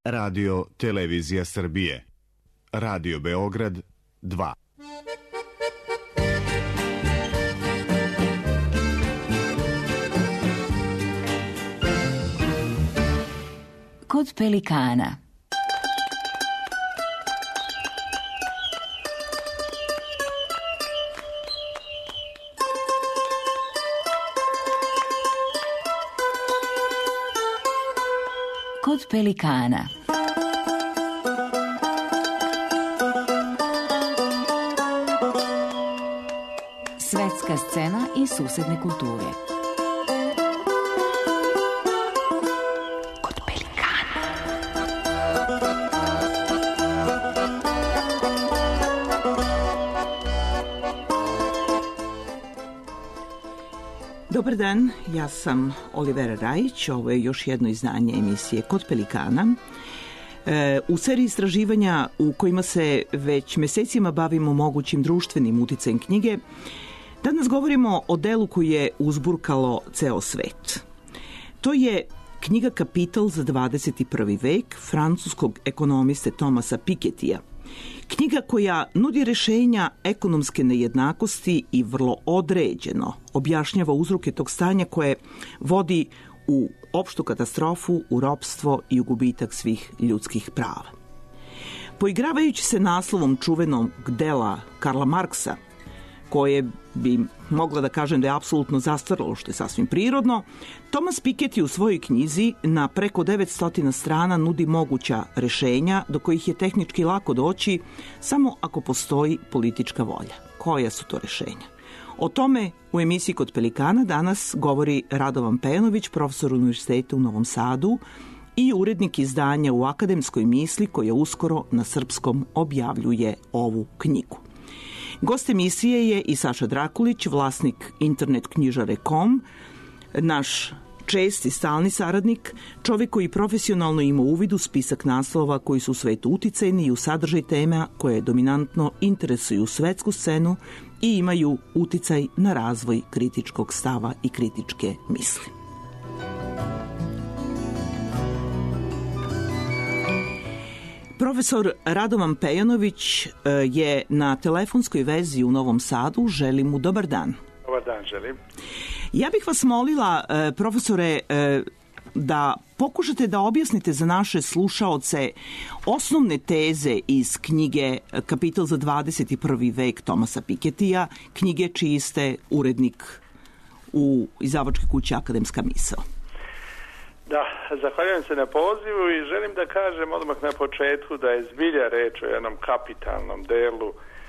Radio Televizija Srbije. Radio Beograd 2. Kod pelikana. Kod pelikana. Svetska scena i susedne kulture. Kod pelikana. Dobar dan, ja sam Olivera Rajić, ovo je još jedno izdanje emisije Kod pelikana. U seriji istraživanja u kojima se već mesecima bavimo mogućim društvenim uticajem knjige, danas govorimo o delu koji je uzburkalo ceo svet. To je knjiga Kapital za 21. vek francuskog ekonomiste Thomasa Pikettyja. Knjiga koja nudi rešenja ekonomske nejednakosti i vrlo određeno objašnjava uzroke tog stanja koje vodi u opštu katastrofu, u ropstvo i u gubitak svih ljudskih prava. Poigravajući se naslovom čuvenog dela Karla Marksa, koje bi mogla da kažem da je apsolutno zastarilo, što je sasvim prirodno, Thomas Piketty u svojoj knjizi na preko 900 strana nudi moguća rešenja do kojih je tehnički lako doći samo ako postoji politička volja. Koja su to rešenja? O tome u emisiji Kod pelikana danas govori Radovan Pejanović, profesor Univerziteta u Novom Sadu i urednik izdanja U akademskoj misli koja uskoro na srpskom objavljuje ovu knjigu. Gost emisije je i Saša Drakulić, vlasnik internet knjižare.com, naš česti stalni saradnik, čovjek koji profesionalno ima uvid u spisak naslova koji su u svetu uticajni i u sadržaj tema koje dominantno interesuju svetsku scenu i imaju uticaj na razvoj kritičkog stava i kritičke misli. Profesor Radovan Pejanović je na telefonskoj vezi u Novom Sadu. Želim mu dobar dan. Dobar dan, želim. Ja bih vas molila, profesore, da pokušate da objasnite za naše slušaoce osnovne teze iz knjige Kapital za 21. vek Thomasa Pikettyja, knjige čiji ste urednik u izdavačkoj kući Akademska misao. Da, zahvaljujem se na pozivu i želim da kažem odmah na početku da je zbilja reč o jednom kapitalnom delu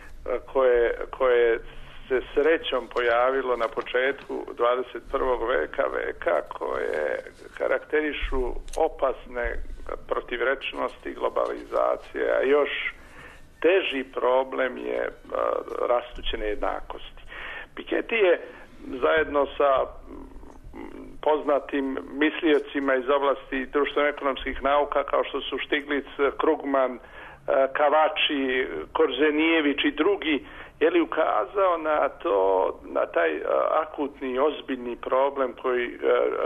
koje se srećom pojavilo na početku 21. veka koje karakterišu opasne protivrečnosti globalizacije, a još teži problem je rastuće nejednakosti. Piketty je zajedno sa poznatim misliocima iz oblasti društveno-ekonomskih nauka kao što su Stiglitz, Krugman, Kavači, Korzenijević i drugi, je li ukazao na taj akutni, ozbiljni problem koji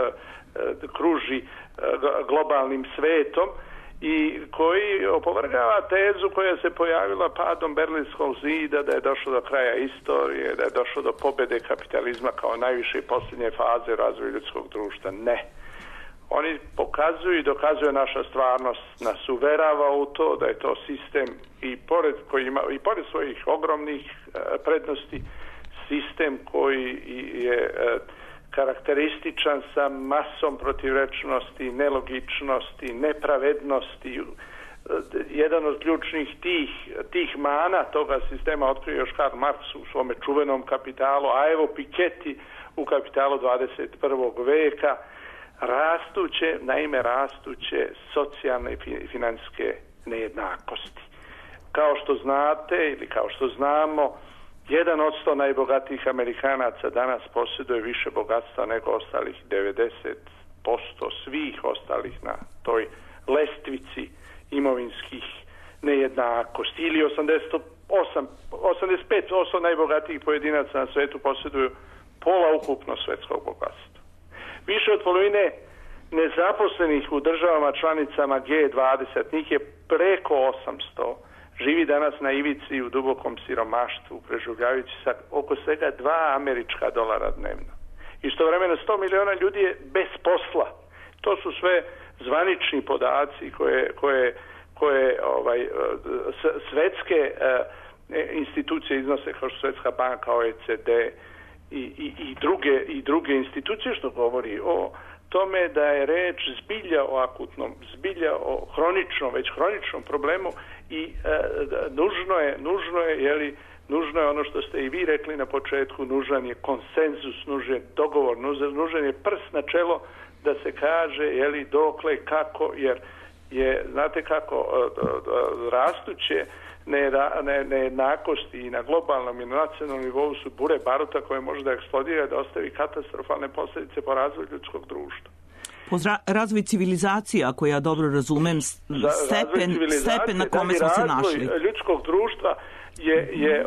kruži globalnim svetom i koji opovrgava tezu koja se pojavila padom Berlinskog zida da je došlo do kraja istorije, da je došlo do pobjede kapitalizma kao najviše i posljednje faze razvoja ljudskog društva. Ne. Oni pokazuju i dokazuju naša stvarnost, nas uverava u to da je to sistem i pored svojih ogromnih prednosti, sistem koji je karakterističan sa masom protivrečnosti, nelogičnosti, nepravednosti. Jedan od ključnih tih mana toga sistema otkrio još Karl Marx u svome čuvenom Kapitalu, a evo Piketty u Kapitalu 21. veka, rastuće socijalne i financijske nejednakosti. Kao što znate ili kao što znamo, 1 od 100 najbogatijih Amerikanaca danas posjeduje više bogatstva nego ostalih 90% svih ostalih na toj lestvici imovinskih nejednakosti. Ili 85% najbogatijih pojedinaca na svetu posjeduju pola ukupno svetskog bogatstva. Više od polovine nezaposlenih u državama članicama G20, njih je preko 800, živi danas na ivici u dubokom siromaštvu, preživljavajući sa oko svega $2 američka dnevno. Istovremeno 100 miliona ljudi je bez posla. To su sve zvanični podaci koje svetske institucije iznose, kao što Svjetska banka, OECD i druge institucije, što govori o tome da je reč zbilja o akutnom, zbilja o hroničnom problemu i nužno je ono što ste i vi rekli na početku, nužan je konsenzus, nužan je dogovor, nužan je prst na čelo da se kaže dokle, kako, jer je, znate kako, rastuće nejednakosti i na globalnom i na nacionalnom nivou su bure baruta koje može da eksplodira, da ostavi katastrofalne posljedice po razvoju ljudskog društva. Razvoj civilizacije, ako ja dobro razumem, stepen na kome smo se našli. Razvoj ljudskog društva je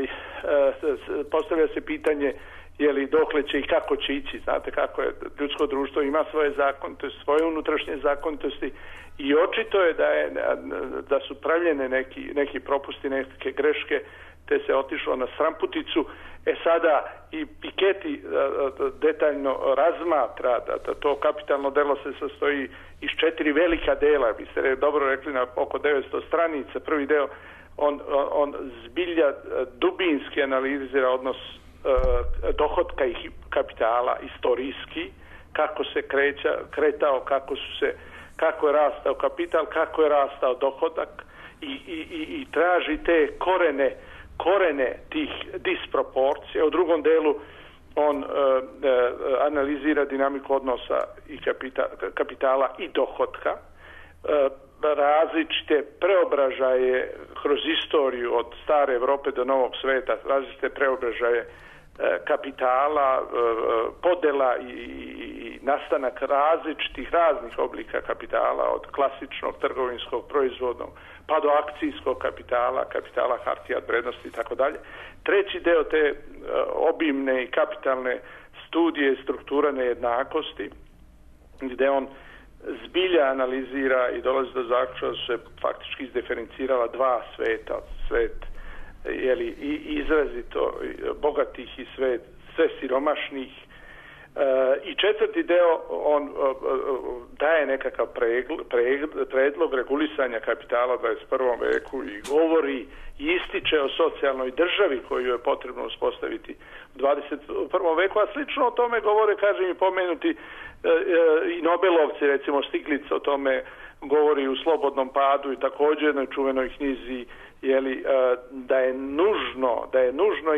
postavlja se pitanje dokle će i kako će ići. Znate kako je, ljudsko društvo ima svoje zakonitosti, svoje unutrašnje zakonitosti i očito je da su pravljene neki propusti, neke greške, te se otišlo na sramputicu. Sada i Piketty detaljno razmatra da to kapitalno delo se sastoji iz 4 velika dela, vi ste dobro rekli, na oko 900 stranica. Prvi deo on zbilja dubinski analizira odnos dohotka i kapitala istorijski, kako se kretao, kako je rastao kapital, kako je rastao dohodak i traži te korene tih disproporcija. U drugom delu on analizira dinamiku odnosa i kapitala i dohotka, različite preobražaje kroz istoriju od stare Europe do novog sveta, različite preobražaje kapitala, podela i nastanak raznih oblika kapitala, od klasičnog trgovinskog, proizvodnog, pa do akcijskog kapitala hartija od vrednosti i tako dalje. Treći deo te obimne i kapitalne studije struktura nejednakosti, gde on zbilja analizira i dolazi do zaključka da su se faktički izdiferencirala dva sveta, svet i izrazito bogatih i sve siromašnih. I četvrti deo on daje nekakav predlog regulisanja kapitala u 21. veku i govori i ističe o socijalnoj državi koju je potrebno uspostaviti u 21. veku, a slično o tome govore, kažem, i pomenuti i Nobelovci, recimo Stiglitz o tome govori u Slobodnom padu i također jednoj čuvenoj knjizi, da je nužno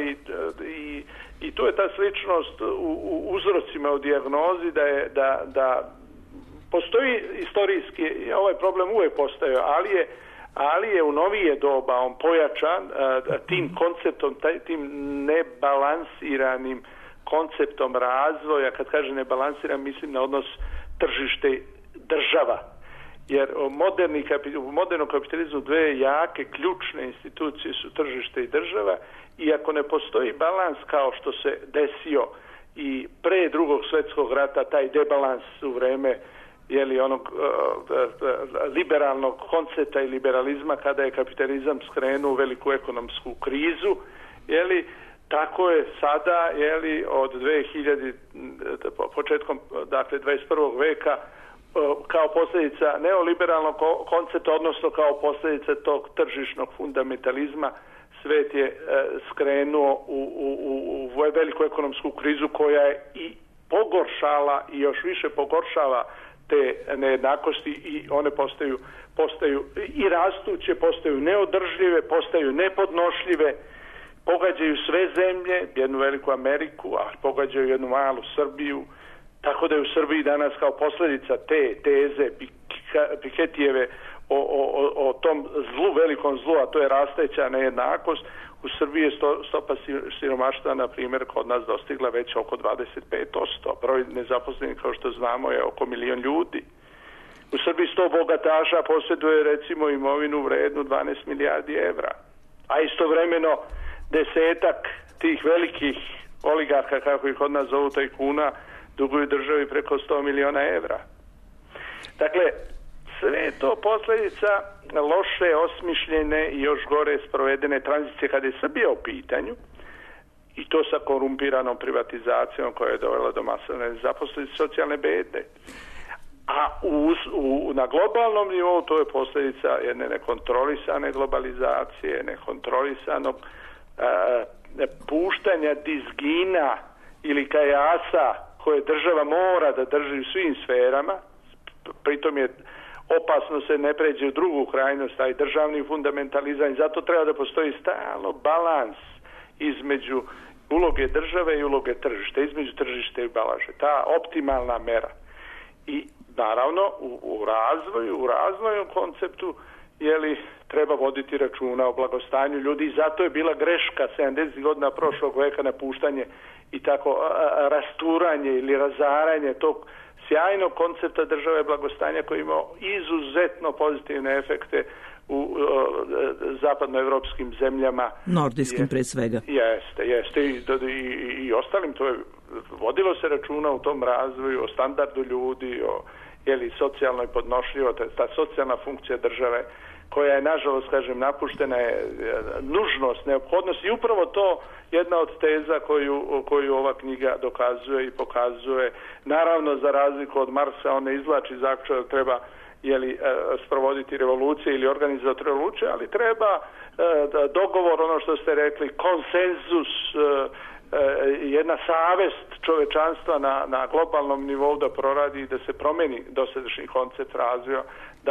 i tu je ta sličnost u uzrocima, u dijagnozi, da postoji istorijski, ovaj problem uvijek postojao, ali je u novije doba on pojačan tim konceptom, tim nebalansiranim konceptom razvoja. Kad kažem nebalansiran, mislim na odnos tržište država. Jer u modernom kapitalizmu dve jake, ključne institucije su tržište i država, i ako ne postoji balans kao što se desio i pre Drugog svjetskog rata, taj debalans u vreme onog liberalnog koncepta i liberalizma, kada je kapitalizam skrenuo u veliku ekonomsku krizu, tako je sada, od 2000, početkom, 21. veka, kao posljedica neoliberalnog koncepta, odnosno kao posljedica tog tržišnog fundamentalizma, svet je skrenuo u veliku ekonomsku krizu koja je i pogoršala i još više pogoršava te nejednakosti, i one postaju i rastuće, postaju neodržive, postaju nepodnošljive, pogađaju sve zemlje, jednu veliku Ameriku, a pogađaju jednu malu Srbiju. Tako da je u Srbiji danas kao posljedica te teze Pikettyjeve o tom zlu, velikom zlu, a to je rasteća nejednakost, u Srbiji je stopa siromaštva, na primjer, kod nas dostigla već oko 25%. Broj nezaposlenih, kao što znamo, je oko 1 milion ljudi. U Srbiji 100 bogataša posjeduje, recimo, imovinu vrednu 12 milijardi evra. A istovremeno desetak tih velikih oligarha, kako ih kod nas zovu tajkuna, duguju državi preko 100 miliona evra. Dakle, sve je to posljedica loše, osmišljene i još gore sprovedene tranzicije kada je Srbija u pitanju, i to sa korumpiranom privatizacijom koja je dovela do masovne nezaposlenosti, socijalne bede. A na globalnom nivou to je posljedica jedne nekontrolisane globalizacije, nekontrolisanog puštanja dizgina ili kajasa koje država mora da drži u svim sferama. Pritom je opasno se ne pređe u drugu krajnost, taj državni fundamentalizam, i zato treba da postoji stalno balans između uloge države i uloge tržišta, između tržišta i balaže. Ta optimalna mera. I naravno u razvoju konceptu treba voditi računa o blagostanju ljudi, i zato je bila greška 70 godina prošlog veka napuštanje i tako rasturanje ili razaranje tog sjajnog koncepta države blagostanja koji ima izuzetno pozitivne efekte u zapadnoevropskim zemljama. Nordijskim pre svega. Jeste. I ostalim, to je vodilo se računa u tom razvoju o standardu ljudi, o socijalnoj podnošljivosti, ta socijalna funkcija države koja je, nažalost, napuštena je nužnost, neophodnost, i upravo to jedna od teza koju ova knjiga dokazuje i pokazuje. Naravno, za razliku od Marksa, on ne izvlači zaključak da treba sprovoditi revolucije ili organizovati revolucije, ali treba dogovor, ono što ste rekli, konsenzus, jedna savest čovečanstva na globalnom nivou da proradi i da se promeni dosadašnji koncept razvoja,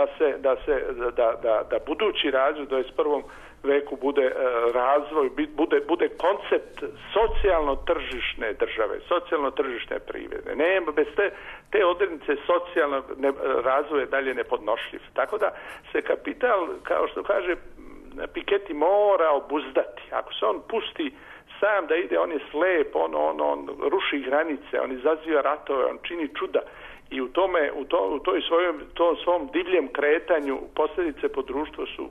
da budući razvoj u 21. veku bude razvoj, bude koncept socijalno-tržišne države, socijalno-tržišne privrede. Nema, bez te odrednice socijalnog razvoja dalje nepodnošljiv. Tako da se kapital, kao što kaže Piketty, mora obuzdati. Ako se on pusti sam da ide, on je slep, on ruši granice, on izaziva ratove, on čini čuda, i u tom svom divljem kretanju posljedice po društvu su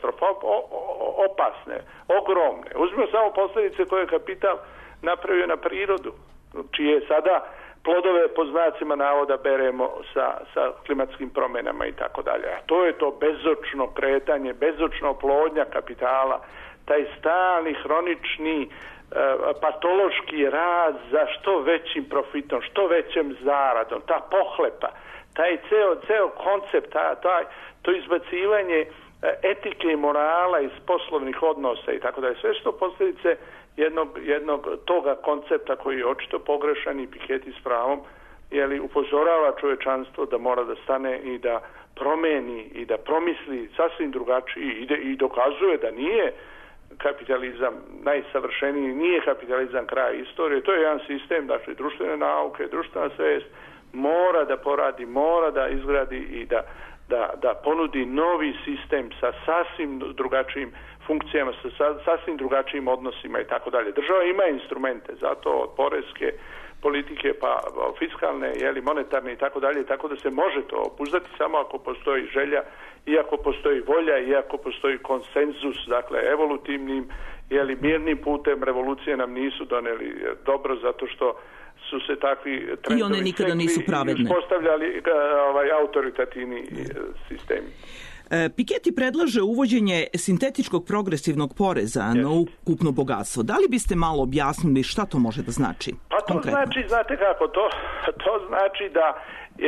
opasne, ogromne. Uzmimo samo posljedice koje je kapital napravio na prirodu, čije sada plodove po znacima navoda beremo sa klimatskim promjenama i tako dalje. A to je to bezočno kretanje, bezočno oplodnja kapitala, taj stalni, hronični, patološki rad za što većim profitom, što većem zaradom, ta pohlepa, taj ceo koncept, to izbacivanje etike i morala iz poslovnih odnosa i tako dalje. Sve što posljedice jednog toga koncepta koji je očito pogrešan, i Piketty s pravom upozorava čovečanstvo da mora da stane i da promeni i da promisli sasvim drugačiji i dokazuje da nije kapitalizam najsavršeniji, nije kapitalizam kraj istorije. To je jedan sistem, dakle, društvene nauke, društvena svest mora da poradi, mora da izgradi i da ponudi novi sistem sa sasvim drugačijim funkcijama, sa sasvim drugačijim odnosima i tako dalje. Država ima instrumente, zato od poreske politike pa fiskalne, monetarne i tako dalje, tako da se može to obuzdati samo ako postoji želja, i ako postoji volja, i ako postoji konsenzus, dakle evolutivnim, mirnim putem. Revolucije nam nisu doneli dobro, zato što su se takvi trendovi i one nikada nisu pravedne uspostavljali autoritativni sistemi. Piketty predlaže uvođenje sintetičkog progresivnog poreza na ukupno bogatstvo. Da li biste malo objasnili šta to može da znači? Pa to konkretno znači, znate kako, to znači da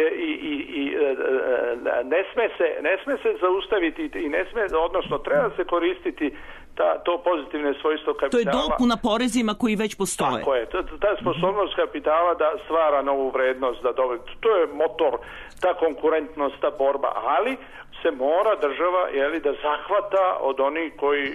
ne sme se zaustaviti i odnosno treba se koristiti to pozitivne svojstvo kapitala. To je dopuna porezima koji već postoje. Tako je, ta sposobnost kapitala da stvara novu vrednost, to je motor, ta konkurentnost, ta borba, ali se mora država da zahvata od onih koji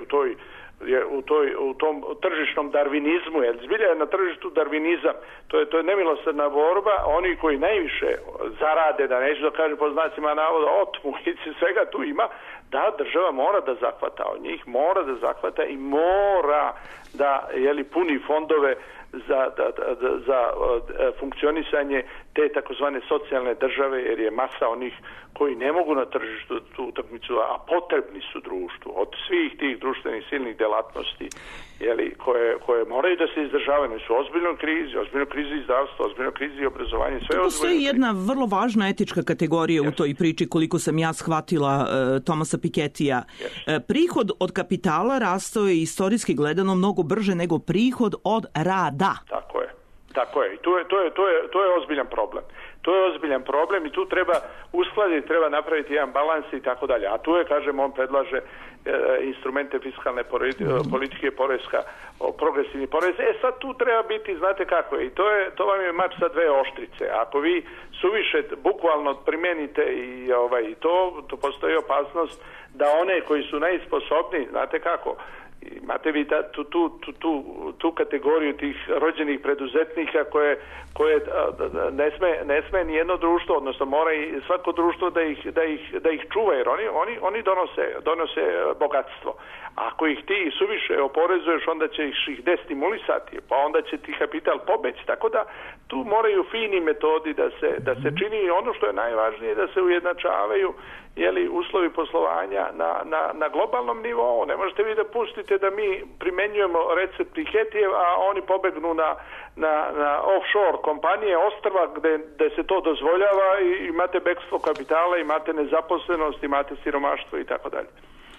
u tom tržišnom darvinizmu, jer zbilja je na tržištu darvinizam, to je nemilosrdna borba, oni koji najviše zarade, da neću da kažem po znacima navoda, otmu i svega tu ima, da država mora da zahvata od njih, mora da zahvata i mora da puni fondove za funkcionisanje te takozvane socijalne države, jer je masa onih koji ne mogu na tržištu tu utakmicu, a potrebni su društvu od svih tih društvenih silnih delatnosti koje moraju da se izdržavaju. Oni su ozbiljno krizi zdravstva, ozbiljno krizi obrazovanja. Sve postoji jedna vrlo važna etička kategorija u toj priči, koliko sam ja shvatila Thomasa Pikettyja. Prihod od kapitala rastao je istorijski gledano mnogo brže nego prihod od rada. Tako je. I to je ozbiljan problem. To je ozbiljan problem i tu treba uskladiti, treba napraviti jedan balans i tako dalje. A tu je, kažem, on predlaže instrumente fiskalne politike, poreska, progresivni porez. Sad tu treba biti, znate kako je, i to vam je mač sa dve oštrice. Ako vi suviše bukvalno primenite i to postoji opasnost da one koji su najsposobniji, znate kako, imate vi tu kategoriju tih rođenih preduzetnika koje ne sme ni jedno društvo, odnosno mora i svako društvo da ih čuva, jer oni donose bogatstvo. Ako ih ti suviše oporezuješ, onda će ih destimulisati, pa onda će ti kapital pobeći. Tako da tu moraju fini metodi da se čini ono što je najvažnije, da se ujednačavaju uslovi poslovanja na globalnom nivou. Ne možete vi da pustite da mi primenjujemo recept Pikettyjev, a oni pobegnu na offshore kompanije, ostrva gde se to dozvoljava i imate bekstvo kapitala, imate nezaposlenost, imate siromaštvo i tako dalje.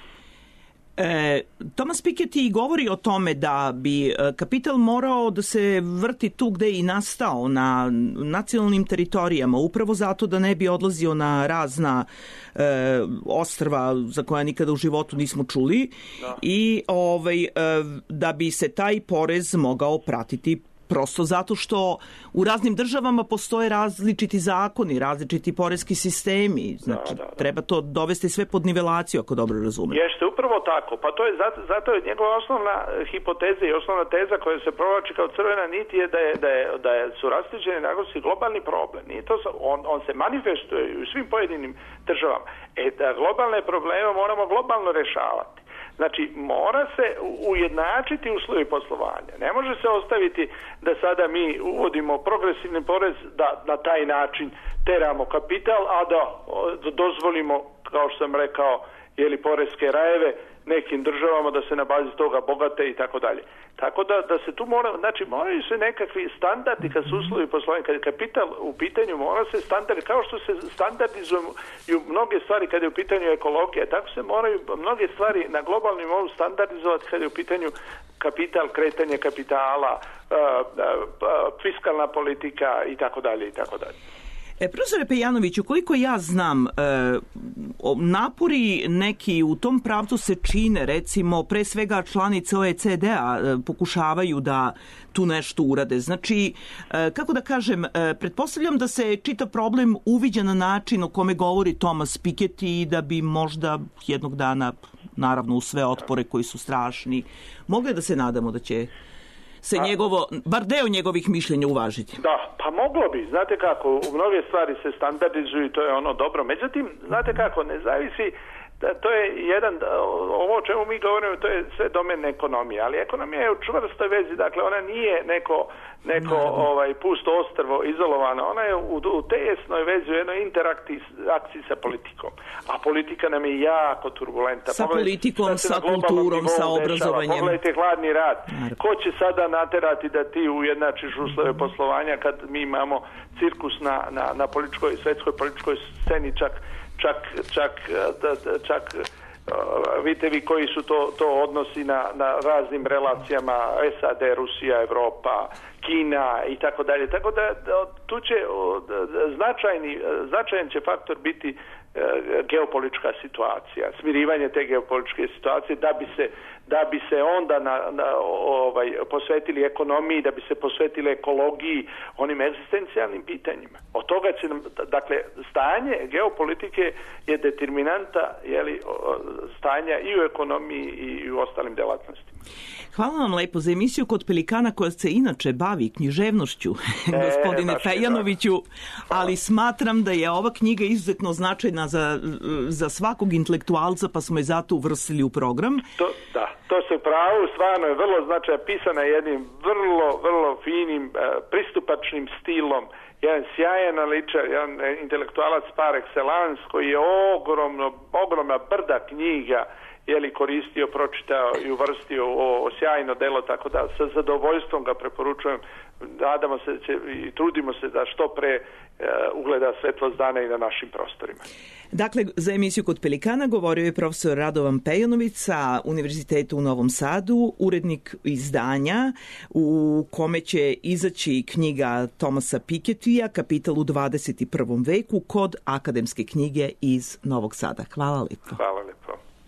Thomas Piketty govori o tome da bi kapital morao da se vrti tu gde je i nastao, na nacionalnim teritorijama, upravo zato da ne bi odlazio na razna ostrva za koja nikada u životu nismo čuli i da bi se taj porez mogao pratiti prosto zato što u raznim državama postoje različiti zakoni, različiti poreski sistemi. Znači, treba to dovesti sve pod nivelaciju, ako dobro razumem. Jeste, upravo tako. Pa to je zato je njegova osnovna hipoteza i osnovna teza koja se provlači kao crvena nit je da su rastućeni naglasci globalni problem. Nije to, on se manifestuje u svim pojedinim državama. Da globalne probleme moramo globalno rešavati. Znači, mora se ujednačiti uslovi poslovanja. Ne može se ostaviti da sada mi uvodimo progresivni porez, da na taj način teramo kapital, a da dozvolimo, kao što sam rekao, poreske rajeve nekim državama da se na bazi toga bogate i tako dalje. Tako da se tu moraju se nekakvi standardi kad su uslovi poslovanja, kad je kapital u pitanju, mora se standardi, kao što se standardizuju mnoge stvari kad je u pitanju ekologija, tako se moraju mnoge stvari na globalnom nivou standardizovati kad je u pitanju kapital, kretanje kapitala, fiskalna politika i tako dalje i tako dalje. Profesore Pejanoviću, koliko ja znam, napori neki u tom pravcu se čine, recimo, pre svega članice OECD-a pokušavaju da tu nešto urade. Znači, kako da kažem, pretpostavljam da se čitav problem uviđa na način o kome govori Thomas Piketty i da bi možda jednog dana, naravno uz sve otpore koji su strašni, mogli da se nadamo da će se bar deo njegovih mišljenja uvažiti. Da, pa moglo bi. Znate kako, u mnoge stvari se standardizuju i to je ono dobro. Međutim, znate kako, ne zavisi, to je ovo o čemu mi govorimo, to je sve domen ekonomije, ali ekonomija je u čvrstoj vezi, dakle ona nije neko pusto ostrvo izolovano, ona je u tesnoj vezi, u jednoj interakciji sa politikom. A politika nam je jako turbulenta. Sa politikom, sa kulturom, sa obrazovanjem. Pogledajte hladni rat. Ko će sada naterati da ti ujednačiš uslove poslovanja kad mi imamo cirkus na svetskoj političkoj sceni, čak vidite vi koji su to odnosi na raznim relacijama SAD, Rusija, Evropa, Kina i tako dalje. Tako da tu će značajan će faktor biti geopolitička situacija, smirivanje te geopolitičke situacije da bi se onda posvetili ekonomiji, da bi se posvetili ekologiji, onim egzistencijalnim pitanjima. Od toga će nam, dakle, stanje geopolitike je determinanta stanja i u ekonomiji i u ostalim delatnostima. Hvala vam lepo za emisiju Kod Pelikana, koja se inače bavi književnošću, gospodine Pejanoviću, ali smatram da je ova knjiga izuzetno značajna za svakog intelektualca, pa smo je zato uvrstili u program. To se pravo, stvarno je vrlo značajno, pisana jednim vrlo finim, pristupačnim stilom, jedan sjajan analitičar, jedan intelektualac par excellence koji je ogromna brda knjiga koristio, pročitao i uvrstio o sjajno delo, tako da sa zadovoljstvom ga preporučujem. Nadamo se i trudimo se da što pre ugleda svetlost dana i na našim prostorima. Dakle, za emisiju Kod Pelikana govorio je profesor Radovan Pejanović sa Univerziteta u Novom Sadu, urednik izdanja u kome će izaći knjiga Thomasa Pikettyja Kapital u 21. veku kod Akademske knjige iz Novog Sada. Hvala lepo. Hvala lepo.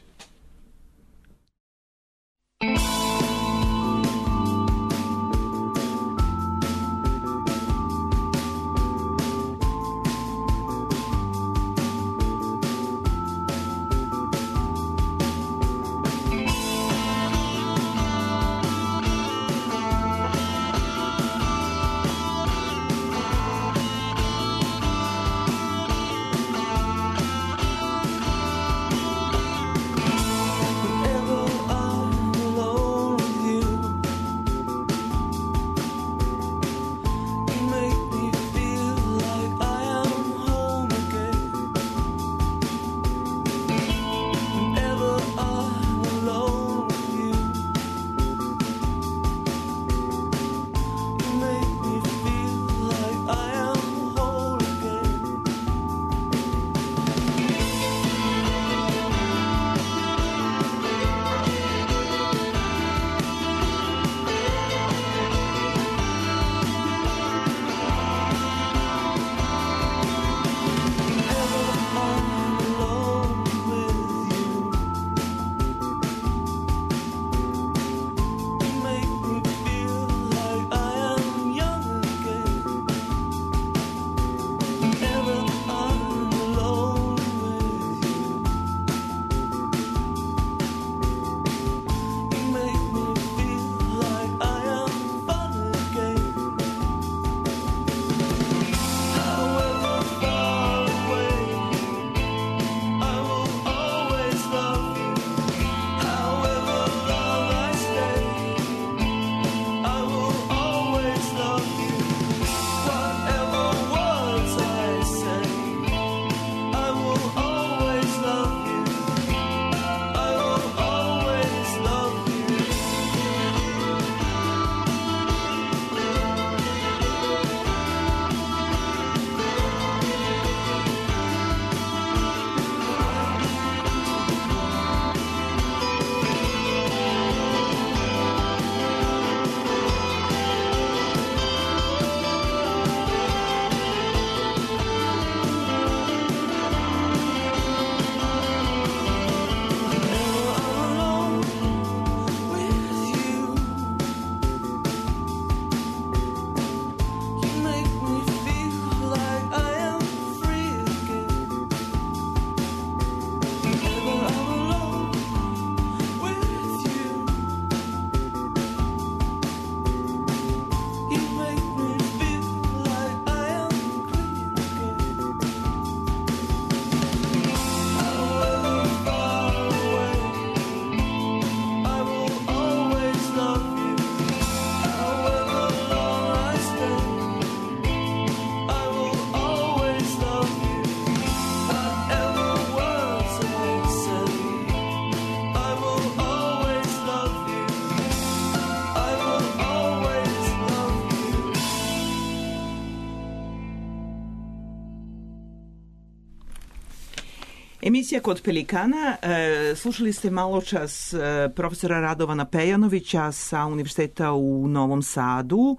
Emisija Kod Pelikana. Slušali ste malo čas profesora Radovana Pejanovića sa Univerziteta u Novom Sadu.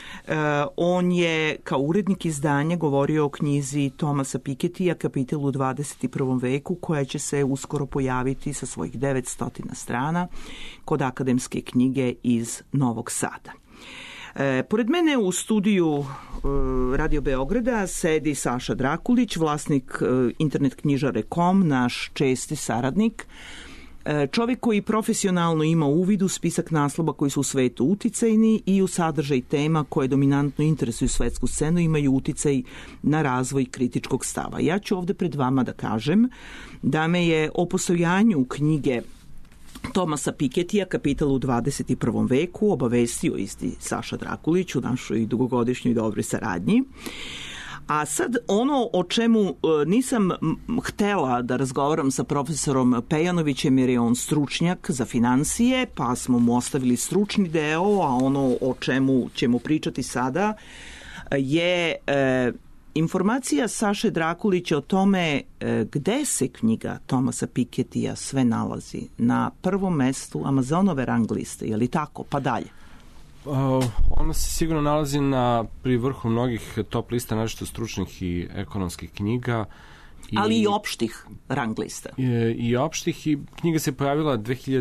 On je kao urednik izdanja govorio o knjizi Thomasa Pikettyja Kapital u 21. veku, koja će se uskoro pojaviti sa svojih 900 strana kod Akademske knjige iz Novog Sada. Pored mene u studiju Radio Beograda sedi Saša Drakulić, vlasnik internet knjižare.com, naš česti saradnik. Čovjek koji profesionalno ima uvid u spisak naslova koji su u svetu uticajni i u sadržaj tema koje dominantno interesuju svetsku scenu, imaju uticaj na razvoj kritičkog stava. Ja ću ovdje pred vama da kažem da me je o postojanju knjige Thomasa Pikettyja Kapital u 21. veku obavestio isti Saša Drakulić u našoj dugogodišnjoj dobroj saradnji. A sad ono o čemu nisam htela da razgovaram sa profesorom Pejanovićem jer je on stručnjak za financije, pa smo mu ostavili stručni deo, a ono o čemu ćemo pričati sada je informacija Saše Drakulića o tome gde se knjiga Thomasa Pikettyja sve nalazi. Na prvom mestu Amazonove rang liste, je li tako? Pa dalje. Ona se sigurno nalazi pri vrhu mnogih top lista, naročito stručnih i ekonomskih knjiga. Ali i opštih rang lista. I opštih, i knjiga se pojavila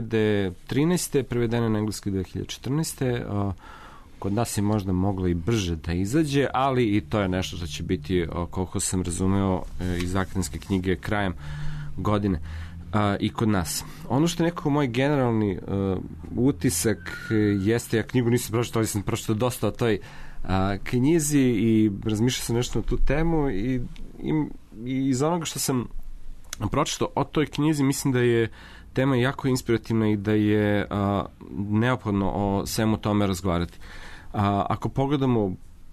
2013. prevedena na engleski 2014. Kod nas je možda mogla i brže da izađe, ali i to je nešto što će biti, koliko sam razumeo, iz akademske knjige krajem godine. I kod nas. Ono što je nekako moj generalni utisak jeste, ja knjigu nisam pročitao, ali sam pročitao dosta o toj knjizi i razmišljao sam nešto na tu temu i iz onoga što sam pročitao o toj knjizi mislim da je tema jako inspirativna i da je neophodno o svemu tome razgovarati. Ako pogledamo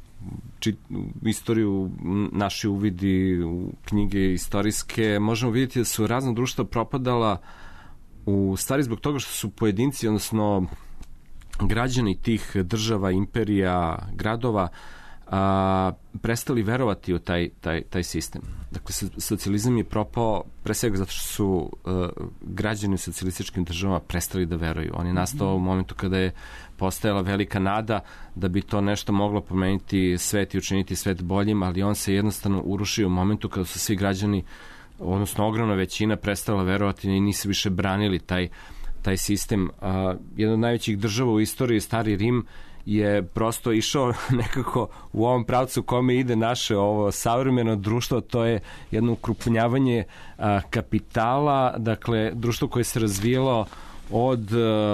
istoriju, naši uvidi u knjige istorijske, možemo vidjeti da su razna društva propadala u stvari zbog toga što su pojedinci, odnosno građani tih država, imperija, gradova prestali verovati u taj sistem. Dakle, socijalizam je propao pre svega zato što su građani u socijalističkim državama prestali da veruju. On je nastao u momentu kada je postajala velika nada da bi to nešto moglo promeniti svet i učiniti svet boljim, ali on se jednostavno urušio u momentu kada su svi građani, odnosno ogromna većina, prestala verovati i nisu više branili taj sistem. Jedna od najvećih država u istoriji, Stari Rim, je prosto išao nekako u ovom pravcu u kome ide naše ovo savremeno društvo, to je jedno ukrupnjavanje kapitala, dakle društvo koje se razvijalo od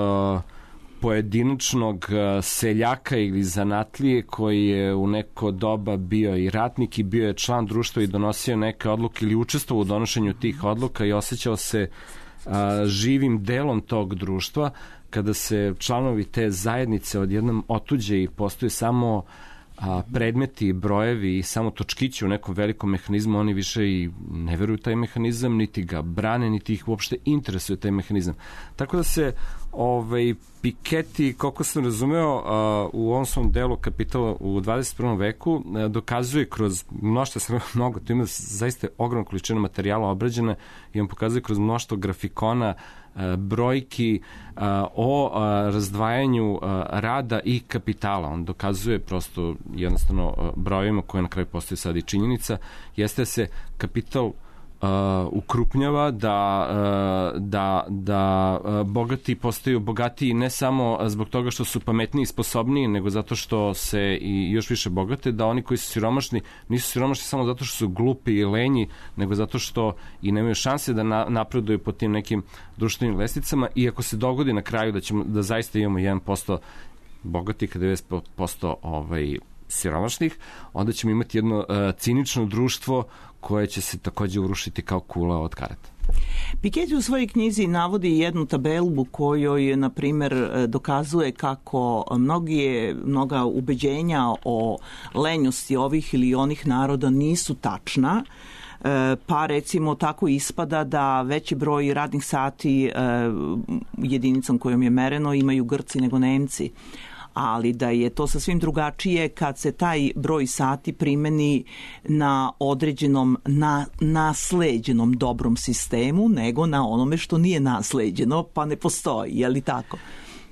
pojedinačnog seljaka ili zanatlije koji je u neko doba bio i ratnik i bio je član društva i donosio neke odluke ili učestvovao u donošenju tih odluka i osjećao se živim delom tog društva. Kada se članovi te zajednice odjednom otuđe i postaju samo predmeti, brojevi i samo točkići u nekom velikom mehanizmu, oni više i ne veruju taj mehanizam, niti ga brane, niti ih uopšte interesuje taj mehanizam. Tako da se Piketty, koliko sam razumeo, u ovom svom delu Kapitala u 21. veku dokazuje kroz mnogo, to ima zaista ogromna količina materijala obrađena i on pokazuje kroz mnoštvo grafikona, brojki o razdvajanju rada i kapitala. On dokazuje prosto jednostavno brojima koje na kraju postoje sad i činjenica, jeste da se kapital ukrupnjava, da bogati postaju bogatiji ne samo zbog toga što su pametniji i sposobniji, nego zato što se i još više bogate, da oni koji su siromašni nisu siromašni samo zato što su glupi i lenji, nego zato što i nemaju šanse da napreduju po tim nekim društvenim lesticama, i ako se dogodi na kraju da zaista imamo 1% bogatih, 90% siromašnih, onda ćemo imati jedno cinično društvo koje će se takođe urušiti kao kula od karata. Piketty u svojoj knjizi navodi jednu tabelu u kojoj, na primjer, dokazuje kako mnoga ubeđenja o lenjosti ovih ili onih naroda nisu tačna, pa recimo tako ispada da veći broj radnih sati jedinicom kojom je mereno imaju Grci nego Nemci, ali da je to sasvim drugačije kad se taj broj sati primeni na određenom nasleđenom dobrom sistemu nego na onome što nije nasleđeno pa ne postoji, je li tako?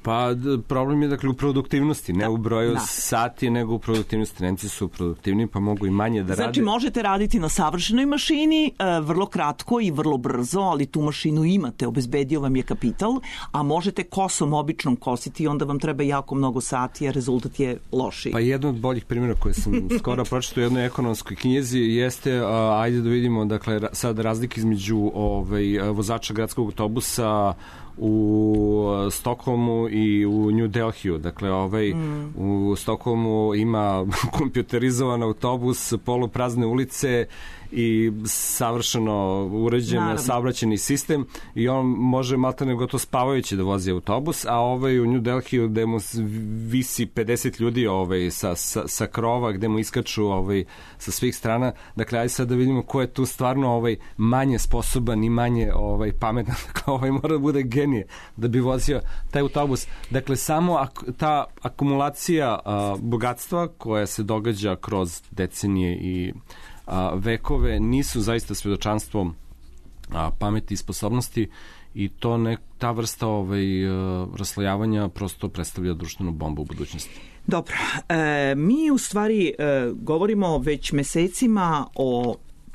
Pa problem je dakle u produktivnosti, ne u broju sati, nego u produktivnosti. Nemci su produktivni pa mogu i manje da rade. Znači možete raditi na savršenoj mašini, vrlo kratko i vrlo brzo, ali tu mašinu imate, obezbedio vam je kapital, a možete kosom običnom kositi i onda vam treba jako mnogo sati, a rezultat je lošiji. Pa jedan od boljih primjera koje sam skoro pročitao u jednoj ekonomskoj knjizi jeste, ajde da vidimo, dakle, sad razlike između vozača gradskog autobusa u Stokholmu i u New Delhiju. Dakle, u Stokholmu ima kompjuterizovan autobus, poluprazne ulice i savršeno uređen saobraćajni sistem i on može maltene gotovo spavajući da vozi autobus, a u New Delhiju gde mu visi 50 ljudi sa krova, gde mu iskaču sa svih strana. Dakle, ajde sad da vidimo ko je tu stvarno manje sposoban i manje pametan. Dakle, mora da bude genije da bi vozio taj autobus. Dakle, samo ta akumulacija bogatstva koja se događa kroz decenije i vekove nisu zaista svedočanstvo pameti i sposobnosti i ta vrsta raslojavanja prosto predstavlja društvenu bombu u budućnosti. Dobro, mi u stvari govorimo već mesecima o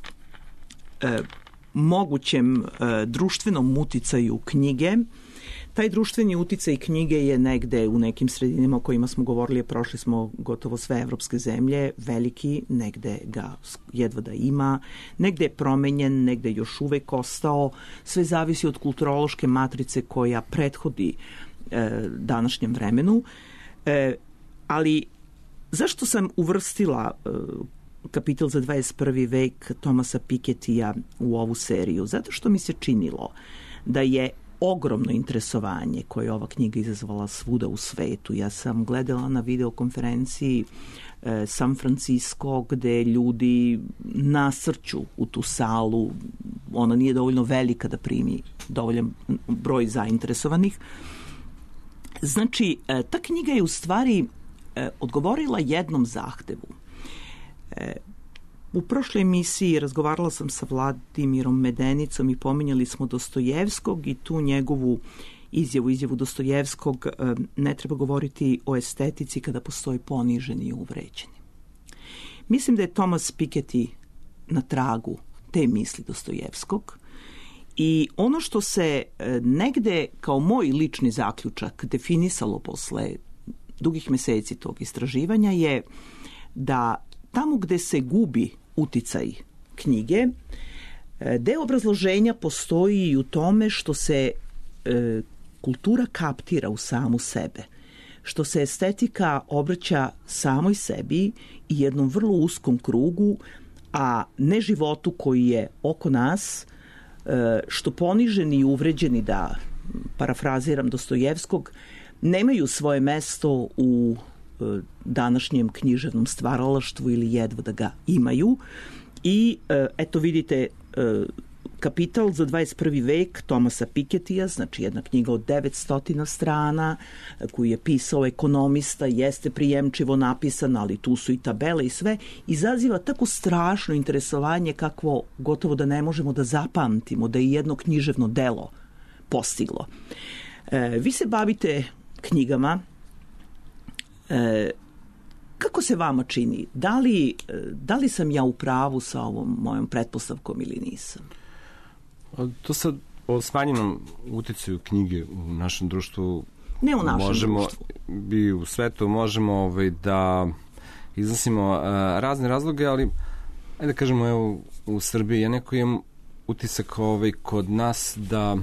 mogućem društvenom uticaju knjige. Taj društveni uticaj knjige je negde u nekim sredinama o kojima smo govorili, prošli smo gotovo sve evropske zemlje, veliki, negde ga jedva da ima, negde je promenjen, negde je još uvek ostao, sve zavisi od kulturološke matrice koja prethodi današnjem vremenu. Ali zašto sam uvrstila Kapital za 21. vek Thomasa Pikettyja u ovu seriju? Zato što mi se činilo da je ogromno interesovanje koje je ova knjiga izazvala svuda u svetu. Ja sam gledala na videokonferenciji San Francisco gde ljudi nasrću u tu salu. Ona nije dovoljno velika da primi dovoljan broj zainteresovanih. Znači, ta knjiga je u stvari odgovorila jednom zahtevu. U prošloj emisiji razgovarala sam sa Vladimirom Medenicom i pominjali smo Dostojevskog i tu njegovu izjavu Dostojevskog, ne treba govoriti o estetici kada postoji poniženi i uvređeni. Mislim da je Thomas Piketty na tragu te misli Dostojevskog i ono što se negde kao moj lični zaključak definisalo posle dugih meseci tog istraživanja je da tamo gde se gubi uticaj knjige, deo obrazloženja postoji i u tome što se kultura kaptira u samu sebe, što se estetika obraća samoj sebi i jednom vrlo uskom krugu, a ne životu koji je oko nas, što poniženi i uvređeni, da parafraziram Dostojevskog, nemaju svoje mesto u današnjem književnom stvaralaštvu ili jedva da ga imaju. I eto vidite, Kapital za 21. vek Thomasa Pikettyja, znači jedna knjiga od 900 strana koju je pisao ekonomista, jeste prijemčivo napisana, ali tu su i tabele i sve, izaziva tako strašno interesovanje kakvo gotovo da ne možemo da zapamtimo da je jedno književno delo postiglo. Vi se bavite knjigama. Kako se vama čini? Da li sam ja u pravu sa ovom mojom pretpostavkom ili nisam? To sad o smanjenom uticaju knjige u našem društvu, ne u našem društvu, i u svetu možemo da iznosimo razne razloge, ali ajde da kažemo, evo, u Srbiji ja neko imam utisak kod nas da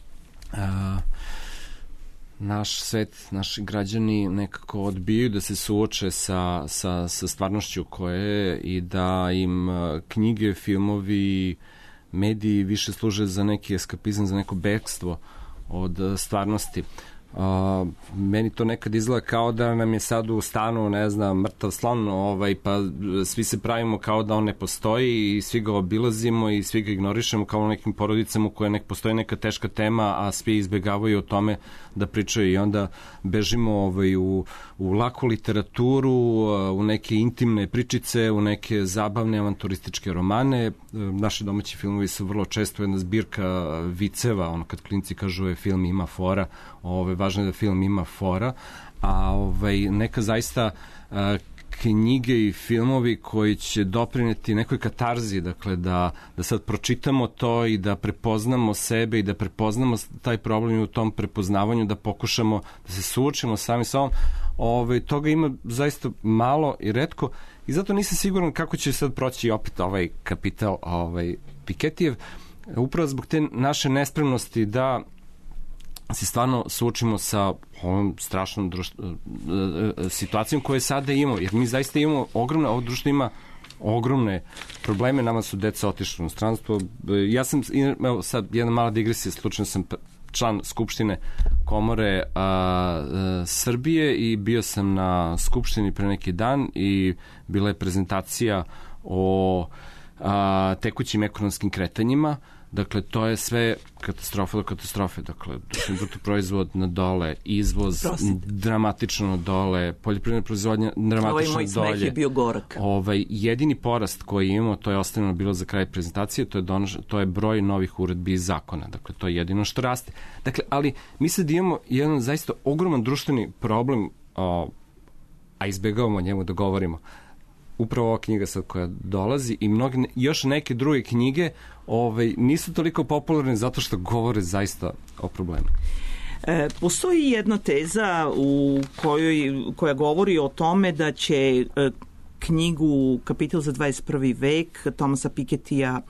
naš svet, naši građani nekako odbijaju da se suoče sa stvarnošću koje je i da im knjige, filmovi, mediji više služe za neki eskapizam, za neko bekstvo od stvarnosti. Meni to nekad izgleda kao da nam je sad u stanu, ne znam, mrtav slon, pa svi se pravimo kao da on ne postoji i svi ga obilazimo i svi ga ignorišemo kao u nekim porodicama u kojoj postoji neka teška tema, a svi izbegavaju o tome da pričaju i onda bežimo u laku literaturu, u neke intimne pričice, u neke zabavne avanturističke romane. Naši domaći filmovi su vrlo često jedna zbirka viceva, kad klinci kažu film ima fora, važno je da film ima fora, a neka zaista knjige i filmovi koji će doprineti nekoj katarzi, dakle da sad pročitamo to i da prepoznamo sebe i da prepoznamo taj problem i u tom prepoznavanju da pokušamo da se suočimo sami sa ovom. Toga ima zaista malo i retko i zato nisam siguran kako će sad proći opet ovaj Kapital Piketijev, upravo zbog te naše nespremnosti da se stvarno suočimo sa ovom strašnom situacijom koju sada imamo, jer mi zaista imamo ovo društvo ima ogromne probleme, nama su deca otišli u inostranstvo. Ja sam, evo sad jedna mala digresija, slučajno sam član Skupštine Komore Srbije i bio sam na Skupštini pre neki dan i bila je prezentacija o tekućim ekonomskim kretanjima. Dakle, to je sve katastrofa do katastrofe. Dakle, bruto proizvod na dole, izvoz dramatično na dole, poljoprivredna proizvodnja dramatično moj dolje. smeh je bio gorak. Jedini porast koji imamo, to je ostavljeno bilo za kraj prezentacije, to je broj novih uredbi i zakona. Dakle, to je jedino što raste. Dakle, ali mi sad imamo jedan zaista ogroman društveni problem, a izbegavamo o njemu da govorimo. Upravo ova knjiga sad koja dolazi i još neke druge knjige nisu toliko popularne zato što govore zaista o problemu. Postoji jedna teza koja govori o tome da će knjigu Kapital za 21. vek Thomasa Piketija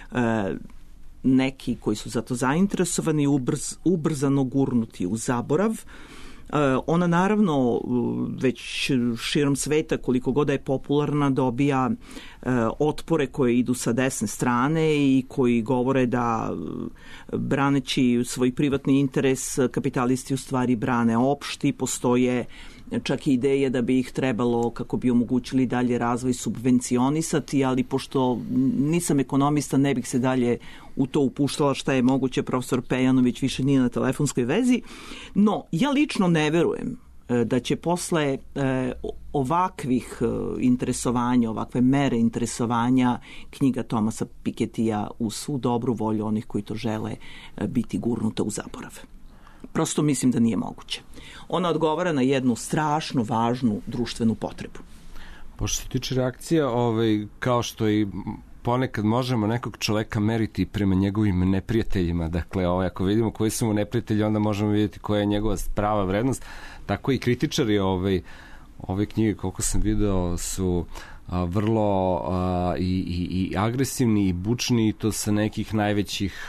neki koji su za to zainteresovani ubrzano gurnuti u zaborav. Ona naravno već širom sveta koliko god je popularna dobija otpore koje idu sa desne strane i koji govore da braneći svoj privatni interes kapitalisti u stvari brane opšti, postoje čak i ideje da bi ih trebalo, kako bi omogućili dalje razvoj, subvencionisati, ali pošto nisam ekonomista ne bih se dalje u to upuštala šta je moguće, profesor Pejanović više nije na telefonskoj vezi, no ja lično ne verujem da će posle ovakvih interesovanja, ovakve mere interesovanja knjiga Thomasa Piketija u svu dobru volju onih koji to žele biti gurnuta u zaborav. Prosto mislim da nije moguće. Ona odgovara na jednu strašno važnu društvenu potrebu. Pošto se tiče reakcija, kao što i ponekad možemo nekog čoveka meriti prema njegovim neprijateljima, dakle, ako vidimo koji su mu neprijatelji, onda možemo vidjeti koja je njegova prava vrednost, tako i kritičari ove knjige, koliko sam video, su vrlo i agresivni i bučni, i to sa nekih najvećih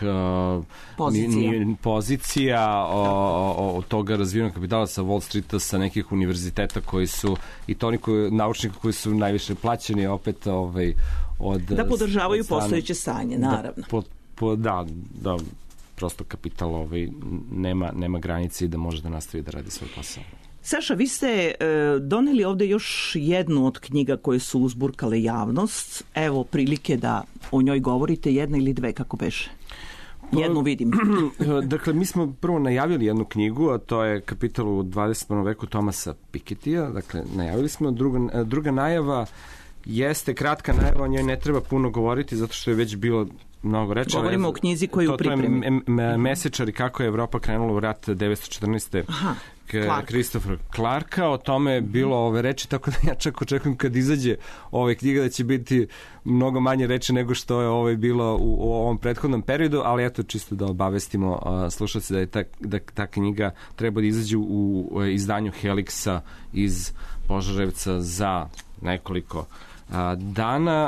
pozicija od toga razvijenog kapitala sa Wall Streeta, sa nekih univerziteta koji su i to naučnika koji su najviše plaćeni opet da podržavaju postojeće stanje, naravno. Da, prosto kapital nema granice i da može da nastavi da radi svoj posao. Saša, vi ste doneli ovde još jednu od knjiga koje su uzburkale javnost. Evo prilike da o njoj govorite, jedna ili dve, kako beše? Jednu vidim. Dakle, mi smo prvo najavili jednu knjigu, a to je Kapital u 21. veku Thomasa Piketija. Dakle, najavili smo. Druga najava jeste kratka najava, o njoj ne treba puno govoriti, zato što je već bilo mnogo reče. Govorimo o knjizi koju pripremi. To je Mesečar i kako je Evropa krenula u rat 1914. Christopher Clarka. O tome je bilo reči, tako da ja čak očekujem kad izađe ove knjiga da će biti mnogo manje reči nego što je bilo u ovom prethodnom periodu, ali eto čisto da obavestimo slušalce da je ta knjiga treba da izađe u izdanju Helixa iz Požarevca za nekoliko dana.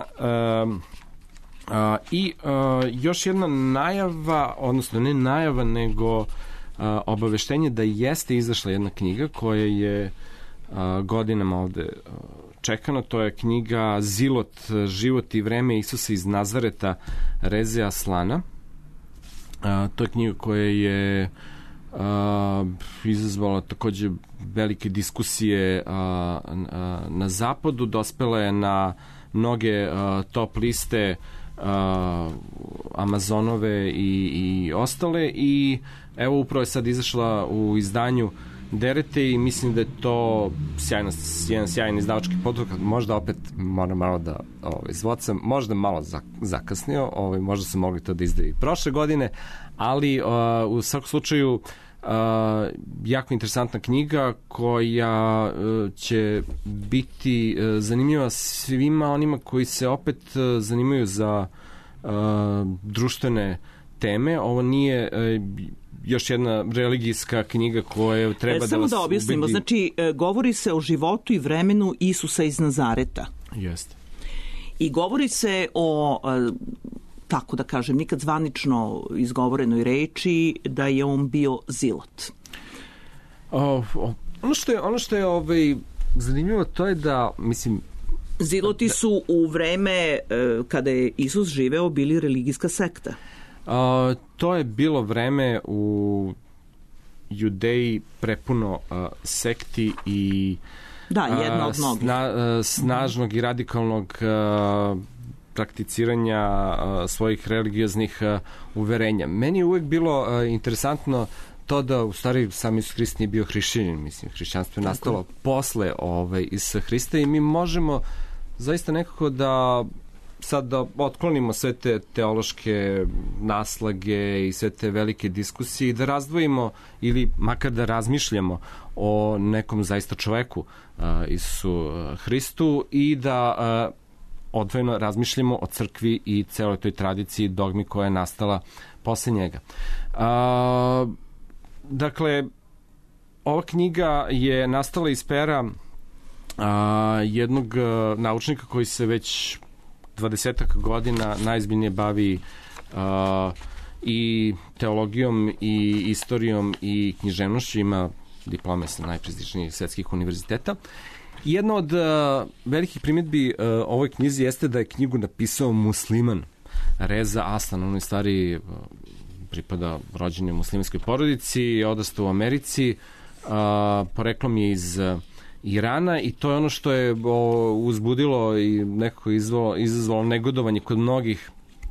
I još jedna najava, odnosno ne najava, nego obaveštenje da jeste izašla jedna knjiga koja je godinama ovde čekana. To je knjiga Zilot, život i vreme Isusa iz Nazareta Reze Aslana. To je knjiga koja je izazvala takođe velike diskusije na zapadu, dospela je na mnoge top liste Amazonove i ostale, i evo upravo je sad izašla u izdanju Derete i mislim da je to jedan sjajan izdavački poduhvat. Možda opet moram malo da izvocam, možda malo zakasnio, možda su mogli to da izdaju prošle godine, ali u svakom slučaju jako interesantna knjiga koja će biti zanimljiva svima onima koji se opet zanimaju za društvene teme. Ovo nije još jedna religijska knjiga koja treba da vas samo da objasnimo, znači govori se o životu i vremenu Isusa iz Nazareta. Jeste. I govori se o, tako da kažem, nikad zvanično izgovorenoj reči da je on bio zilot. Ono što je zanimljivo, to je da, mislim... Ziloti su u vreme kada je Isus živeo bili religijska sekta. To je bilo vreme u Judeji prepuno sekti i jedna od mnogih. Snažnog i radikalnog prakticiranja svojih religioznih uverenja. Meni je uvek bilo interesantno to da u stvari sam Isus Hrist nije bio hrišćanin, mislim, hrišćanstvo je nastalo posle Isusa Hrista i mi možemo zaista nekako da sad da otklonimo sve te teološke naslage i sve te velike diskusije i da razdvojimo ili makar da razmišljamo o nekom zaista čoveku, Isusu Hristu, i da odvojeno razmišljamo o crkvi i celoj toj tradiciji, dogmi koja je nastala posle njega. Dakle, ova knjiga je nastala iz pera jednog naučnika koji se već 20 godina najzbiljnije bavi i teologijom i istorijom i književnošću, ima diplome sa najprestižnijih svetskih univerziteta. Jedna od velikih primjedbi ovoj knjizi jeste da je knjigu napisao musliman Reza Aslan. On je stari pripada rođenoj muslimanskoj porodici, odrastao u Americi, poreklom je iz Irana i to je ono što je uzbudilo i nekako izazvalo negodovanje kod mnogih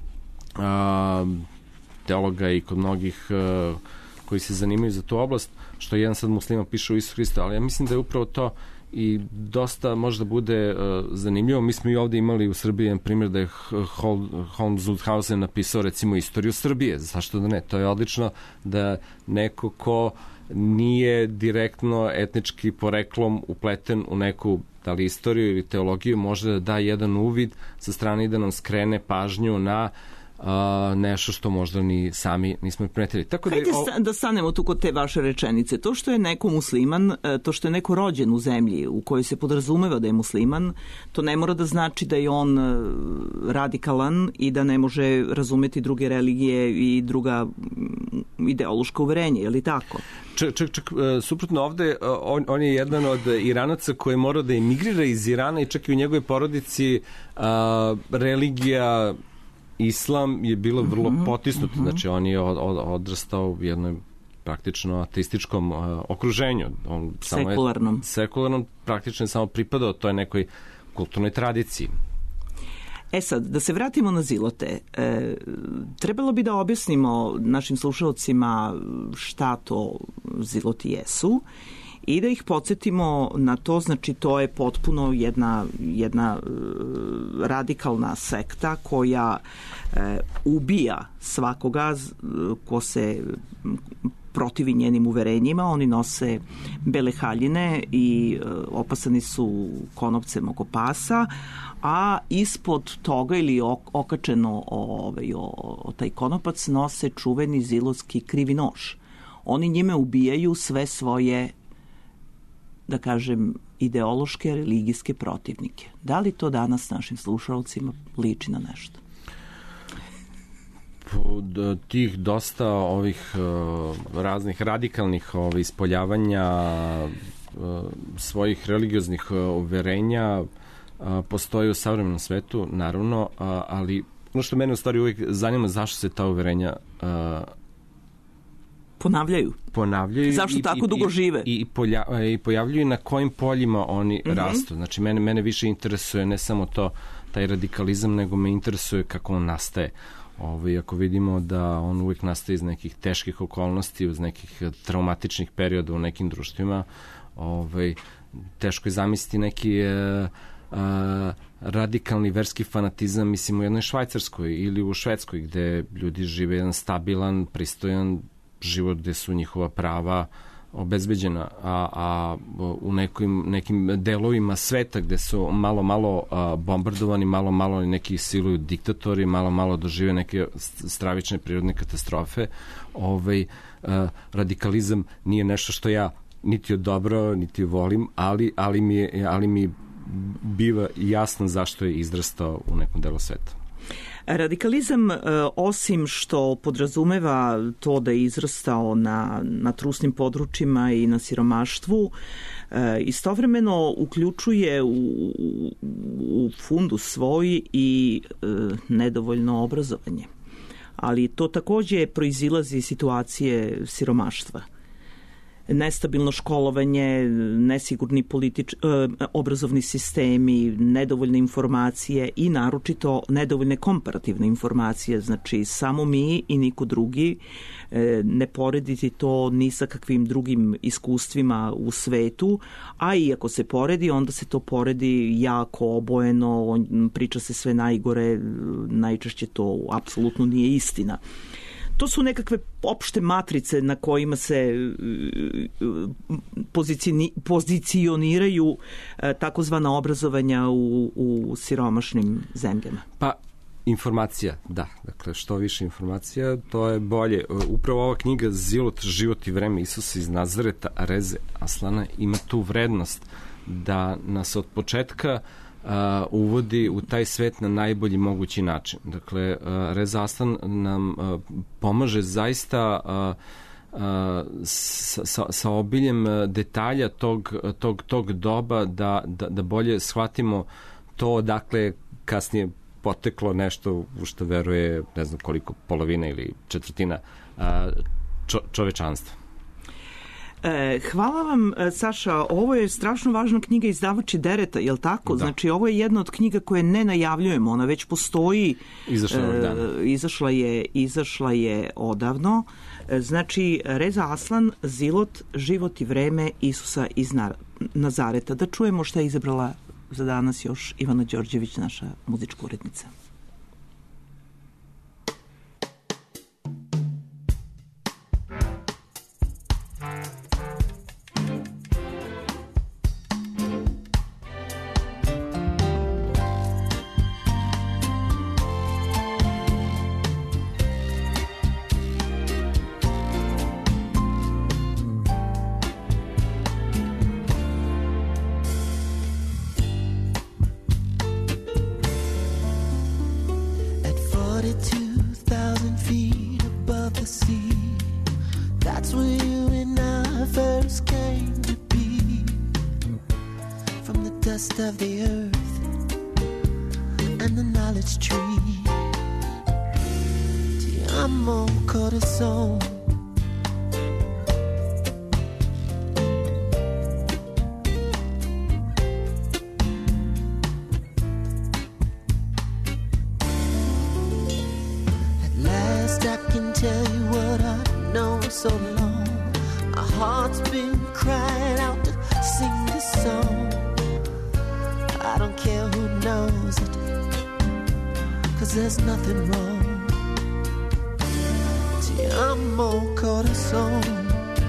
teologa i kod mnogih koji se zanimaju za tu oblast, što jedan sad muslima piše u Isu Hrista, ali ja mislim da je upravo to i dosta možda bude zanimljivo. Mi smo i ovde imali u Srbiji jedan primjer da je Holm Zundhausen napisao recimo istoriju Srbije. Zašto da ne? To je odlično da neko ko nije direktno etnički poreklom upleten u neku da li istoriju ili teologiju može da da jedan uvid sa strane i da nam skrene pažnju na nešto što možda ni sami nismo primetili. Tako da, da stanemo tu kod te vaše rečenice. To što je neko musliman, to što je neko rođen u zemlji u kojoj se podrazumeva da je musliman, to ne mora da znači da je on radikalan i da ne može razumeti druge religije i druga ideološka uverenja, je li tako? Čak, suprotno ovde, on je jedan od Iranaca koji je morao da emigrira iz Irana i čak i u njegove porodici religija Islam je bilo vrlo potisnut, znači on je odrastao u jednom praktično ateističkom okruženju. On sekularnom praktično je samo pripadao toj nekoj kulturnoj tradiciji. Sad, da se vratimo na zilote. Trebalo bi da objasnimo našim slušalcima šta to ziloti jesu i da ih podsjetimo na to, znači to je potpuno jedna radikalna sekta koja ubija svakoga ko se protivi njenim uverenjima. Oni nose bele haljine i opasani su konopcem oko pasa, a ispod toga ili okačeno o taj konopac nose čuveni zilotski krivi nož. Oni njime ubijaju sve svoje, da kažem, ideološke, religijske protivnike. Da li to danas našim slušalcima liči na nešto? Tih dosta ovih raznih radikalnih ispoljavanja svojih religioznih uverenja postoji u savremenom svetu, naravno, ali ono što mene u stvari uvijek zanima zašto se ta uverenja ponavljaju. Zašto tako dugo žive? I pojavljuju na kojim poljima oni rastu. Znači, mene više interesuje ne samo taj radikalizam, nego me interesuje kako on nastaje. Ako vidimo da on uvijek nastaje iz nekih teških okolnosti, uz nekih traumatičnih perioda u nekim društvima, teško je zamisliti neki radikalni verski fanatizam, mislim, u jednoj Švajcarskoj ili u Švedskoj, gde ljudi žive jedan stabilan, pristojan život gde su njihova prava obezbeđena, a u nekim delovima sveta gde su malo bombardovani, malo neki siluju diktatori, malo dožive neke stravične prirodne katastrofe, radikalizam nije nešto što ja niti dobro, niti volim, ali mi biva jasno zašto je izrastao u nekom delu sveta. Radikalizam, osim što podrazumeva to da je izrastao na trusnim područjima i na siromaštvu, istovremeno uključuje u fundu svoj i nedovoljno obrazovanje. Ali to takođe proizilazi iz situacije siromaštva. Nestabilno školovanje, nesigurni obrazovni sistemi, nedovoljne informacije i naročito nedovoljne komparativne informacije, znači samo mi i niko drugi, ne porediti to ni sa kakvim drugim iskustvima u svetu, a i ako se poredi, onda se to poredi jako obojeno, priča se sve najgore, najčešće to apsolutno nije istina. To su nekakve opšte matrice na kojima se pozicioniraju takozvana obrazovanja u siromašnim zemljama. Pa, informacija, da. Dakle, što više informacija, to je bolje. Upravo ova knjiga Zilot, život i vreme Isusa iz Nazareta, Reze Aslana, ima tu vrednost da nas od početka uvodi u taj svet na najbolji mogući način. Dakle, Reza Aslan nam pomaže zaista sa obiljem detalja tog doba da bolje shvatimo to odakle kasnije poteklo nešto u što veruje ne znam koliko polovina ili četvrtina čovečanstva. Hvala vam, Saša. Ovo je strašno važna knjiga, izdavač je Dereta, je li tako? Da. Znači, ovo je jedna od knjiga koje ne najavljujemo, ona već postoji. Izašla je odavno. Znači, Reza Aslan, Zilot, život i vreme Isusa iz Nazareta. Da čujemo šta je izabrala za danas još Ivana Đorđević, naša muzička urednica. Of the earth and the knowledge tree. Ti amo corazón. At last I can tell you what I've known so long. My heart's been crying out to sing this song. I don't care who knows it, 'cause there's nothing wrong. Ti amo corazón.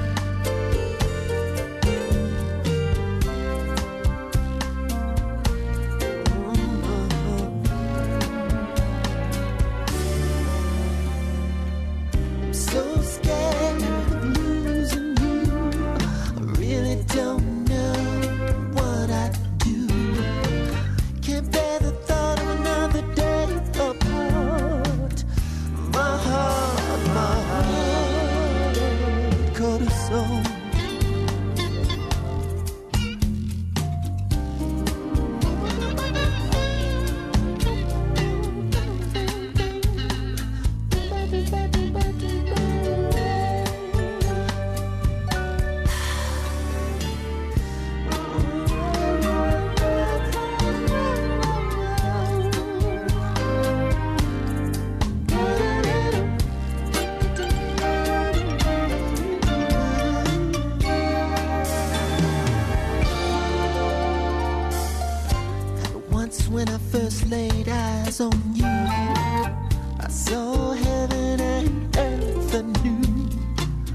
When I first laid eyes on you, I saw heaven and earth anew.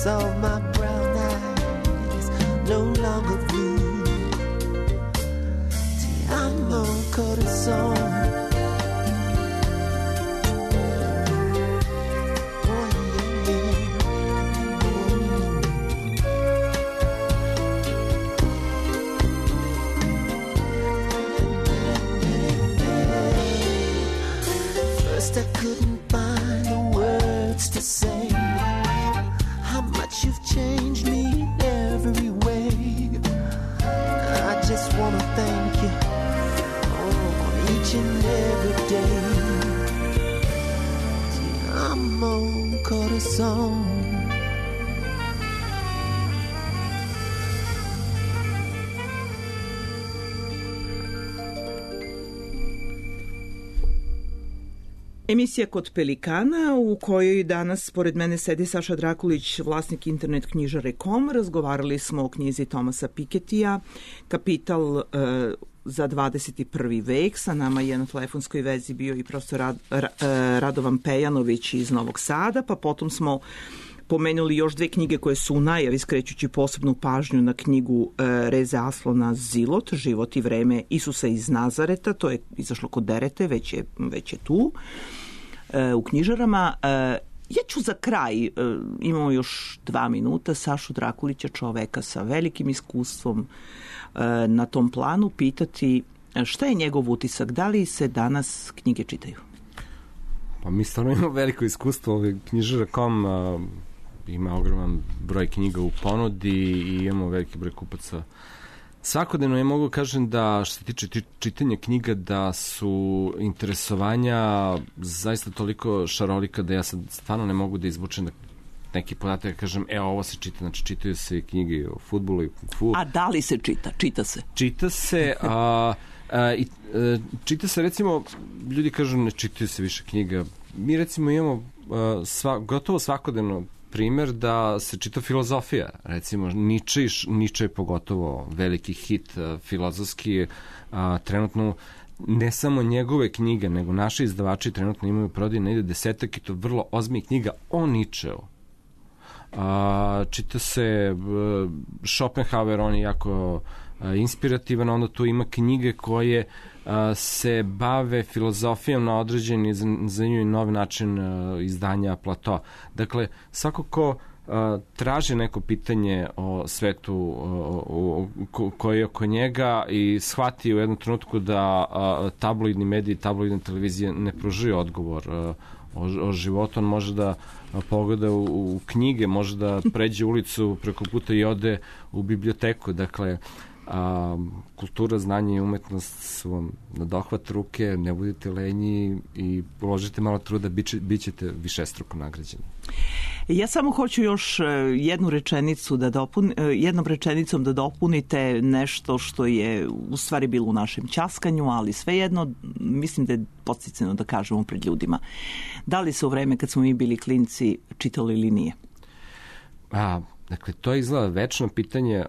saw my brown eyes no longer blue. Ti amo corazon. I couldn't find the words to say how much you've changed me in every way. I just want to thank you each and every day. Ti amo corazon. Emisija Kod Pelikana, u kojoj danas pored mene sedi Saša Drakulić, vlasnik internet knjižare.com. Razgovarali smo o knjizi Thomasa Pikettyja Kapital za 21. vek. Sa nama je na telefonskoj vezi bio i profesor Radovan Pejanović iz Novog Sada, pa potom smo pomenuli još dve knjige koje su u najavi, skrećući posebnu pažnju na knjigu Reze Aslona Zilot, Život i vreme Isusa iz Nazareta. To je izašlo kod Derete, već je tu u knjižarama. Ja ću za kraj, imamo još 2 minuta, Sašu Drakulića, čoveka sa velikim iskustvom na tom planu, pitati šta je njegov utisak, da li se danas knjige čitaju? Pa mi stvarno imamo veliko iskustvo. Knjižara.com ima ogroman broj knjiga u ponudi i imamo veliki broj kupaca. Svakodnevno ja mogu kažem da što se tiče čitanja knjiga da su interesovanja zaista toliko šarolika da ja sad stvarno ne mogu da izvučem neki podatak, kažem, ovo se čita, znači čitaju se knjige o fudbalu i kung fu. A da li se čita? Čita se. Čita se, čita se, recimo, ljudi kažu ne čitaju se više knjiga. Mi recimo imamo gotovo svakodnevno primer da se čita filozofija. Recimo, Niče je pogotovo veliki hit filozofski. Trenutno ne samo njegove knjige, nego naši izdavači trenutno imaju prodaj negde 10 i to vrlo ozbiljnih knjiga o Ničeu. Čita se Schopenhauer, on je jako inspirativan, onda tu ima knjige koje se bave filozofijom na određeni zanimljiv novi način izdanja Plato. Dakle, svako ko traži neko pitanje o svetu koji je oko njega i shvati u jednom trenutku da tabloidni mediji, tabloidne televizije ne pružaju odgovor o životu, on može da pogleda u knjige, može da pređe ulicu preko puta i ode u biblioteku. Dakle, kultura, znanje i umetnost su vam na dohvat ruke, ne budite lenji i uložite malo truda, bit ćete višestruko nagrađeni. Ja samo hoću još jednom rečenicom da dopunite nešto što je u stvari bilo u našem ćaskanju, ali svejedno mislim da je podsticeno da kažemo pred ljudima. Da li se u vreme kad smo mi bili klinci čitalo ili nije? Dakle, to je izgleda večno pitanje,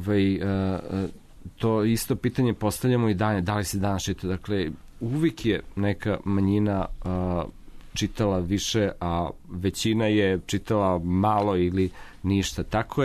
to isto pitanje postavljamo i da li se danas čita. Dakle, uvijek je neka manjina čitala više, a većina je čitala malo ili ništa.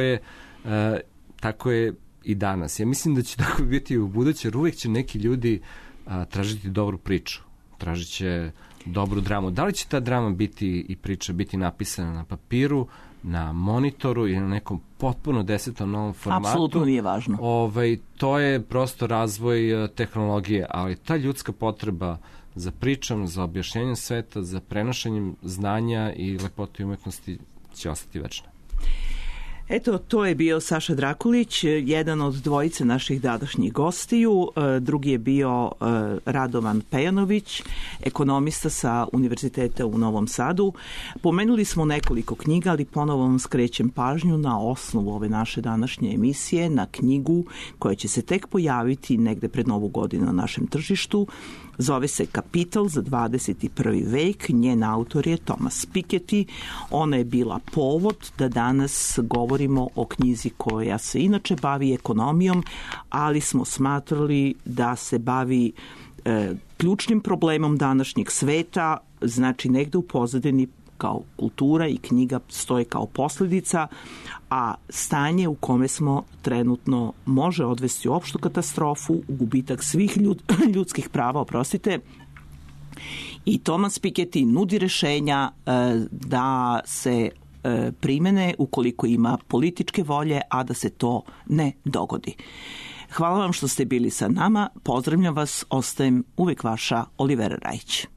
Tako je i danas. Ja mislim da će tako biti i u buduće, jer uvijek će neki ljudi tražiti dobru priču, tražit će dobru dramu. Da li će ta drama biti i priča biti napisana na papiru, na monitoru i na nekom potpuno 10. novom formatu? Apsolutno nije važno. To je prosto razvoj tehnologije, ali ta ljudska potreba za pričom, za objašnjenjem sveta, za prenošenjem znanja i lepote umetnosti će ostati večna. Eto, to je bio Saša Drakulić, jedan od dvojice naših današnjih gostiju. Drugi je bio Radovan Pejanović, ekonomista sa Univerziteta u Novom Sadu. Pomenuli smo nekoliko knjiga, ali ponovo vam skrećem pažnju na osnovu ove naše današnje emisije, na knjigu koja će se tek pojaviti negde pred Novu godinu na našem tržištu. Zove se Kapital za 21. vek. Njen autor je Thomas Piketty. Ona je bila povod da danas govorimo o knjizi koja se inače bavi ekonomijom, ali smo smatrali da se bavi ključnim problemom današnjeg sveta, znači negde u pozadini kao kultura i knjiga stoje kao posljedica, a stanje u kome smo trenutno može odvesti u opštu katastrofu, u gubitak svih ljudskih prava, i Thomas Piketty nudi rješenja da se primene ukoliko ima političke volje, a da se to ne dogodi. Hvala vam što ste bili sa nama, pozdravljam vas, ostajem uvijek vaša Olivera Rajić.